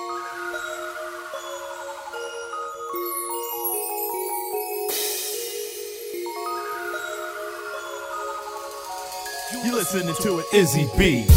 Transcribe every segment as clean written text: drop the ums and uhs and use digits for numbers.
You listening to it, Izzy B.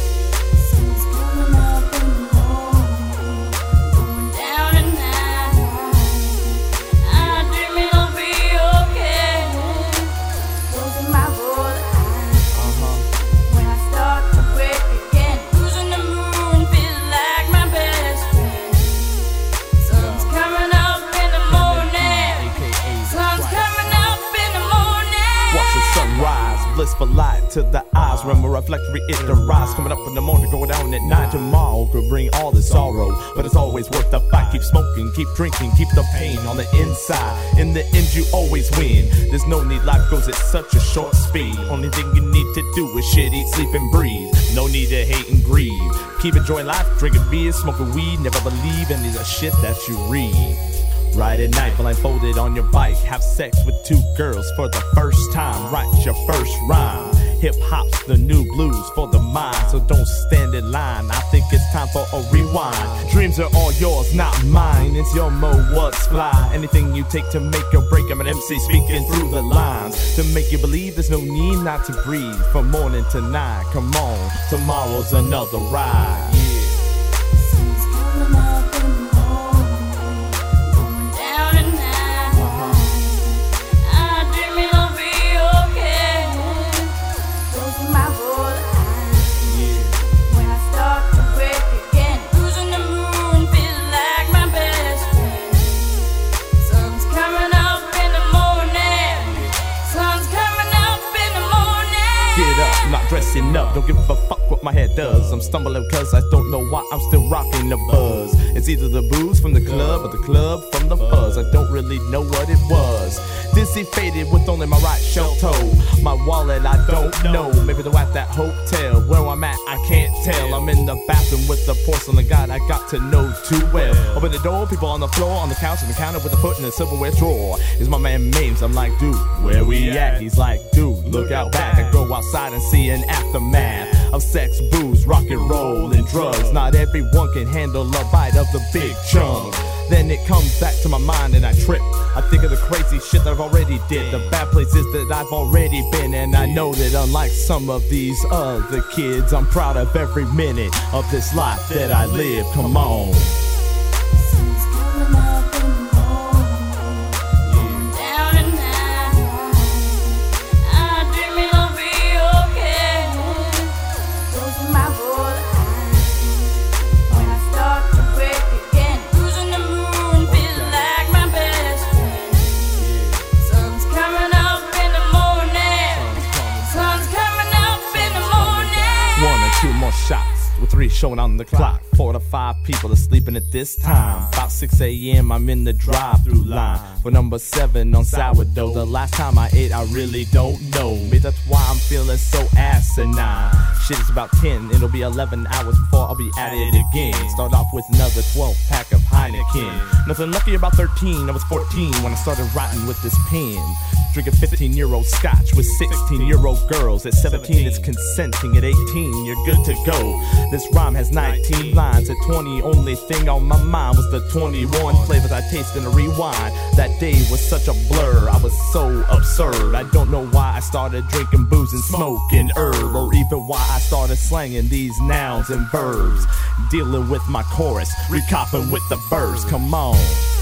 Blissful light to the eyes, remember reflectory it the rise. Coming up in the morning, go down at night. Tomorrow could bring all the sorrow, but it's always worth the fight. Keep smoking, keep drinking, keep the pain on the inside. In the end you always win. There's no need, life goes at such a short speed. Only thing you need to do is shit, eat, sleep and breathe. No need to hate and grieve. Keep enjoying life, drinking beer, smoking weed. Never believe any of the shit that you read. Ride at night, blindfolded on your bike. Have sex with 2 girls for the first time. Write your first rhyme. Hip-hop's the new blues for the mind, so don't stand in line. I think it's time for a rewind. Dreams are all yours, not mine. It's your mo, what's fly. Anything you take to make or break. I'm an MC speaking through the lines to make you believe there's no need not to breathe. From morning to night, come on, tomorrow's another ride. Dressing up, don't give a fuck what my head does. I'm stumbling cause I don't know why I'm still rocking the buzz. It's either the booze from the club or the club from the fuzz. I don't really know what it was. Dizzy faded with only my right shell toe. My wallet I don't know. Maybe they're at that hotel. Where I'm at I can't tell. I'm in the bathroom with the porcelain god I got to know too well. Open the door, people on the floor, on the couch, and the counter with a foot in the silverware drawer. Is my man Mames? I'm like, dude, where we at? He's like, dude, look out back. I go outside and see an aftermath of sex, booze, rock and roll, and drugs. Not everyone can handle a bite of the big chunk. Then it comes back to my mind and I trip. I think of the crazy shit that I've already did, the bad places that I've already been. And I know that unlike some of these other kids, I'm proud of every minute of this life that I live. Come on. Shots with 3 showing on the clock. 4 to 5 people are sleeping at this time. About 6 a.m. I'm in the drive-through line for number 7 on sourdough. The last time I ate I really don't know. Maybe that's why I'm feeling so asinine. Shit is about 10, it'll be 11 hours before I'll be at it again. Start off with another 12-pack of Heineken. Nothing lucky about 13, I was 14 when I started writing with this pen. Drinking 15-year-old scotch with 16-year-old girls. At 17 it's consenting, at 18 you're good to go. This rhyme has 19 lines. At 20 only thing on my mind was the 21 flavors I tasted in a rewind. That day was such a blur, I was so absurd. I don't know why I started drinking booze and smoking herb, or even why I started slanging these nouns and verbs. Dealing with my chorus, recopping with the verse, come on.